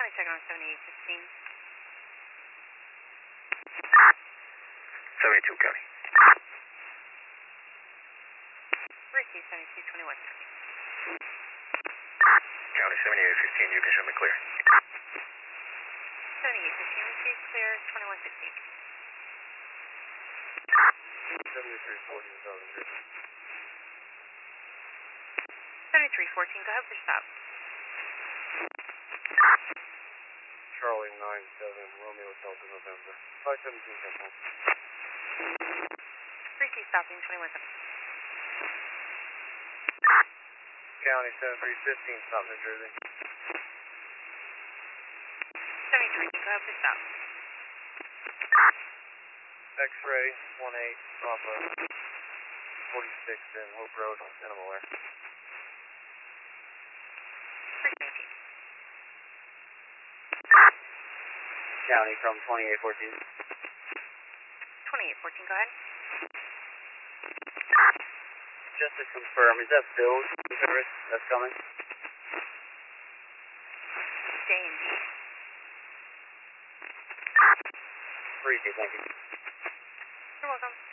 check on 7815. 72, County. Receive 7221. County 7815, you can show me clear. 7815, receive clear 2116. 7314, Southern Jersey. 7314, go ahead for stop. Charlie 97, Romeo Delta November. 517, Central. Receive stopping 217. County 7315, South New Jersey. 73, go ahead for stop. X-ray 18, Papa 46 in Hope Road, Animal Air. 317. County from 2814. 2814, go ahead. Just to confirm, is that Bill's service that's coming? J&D. 3D, thank you. You're welcome.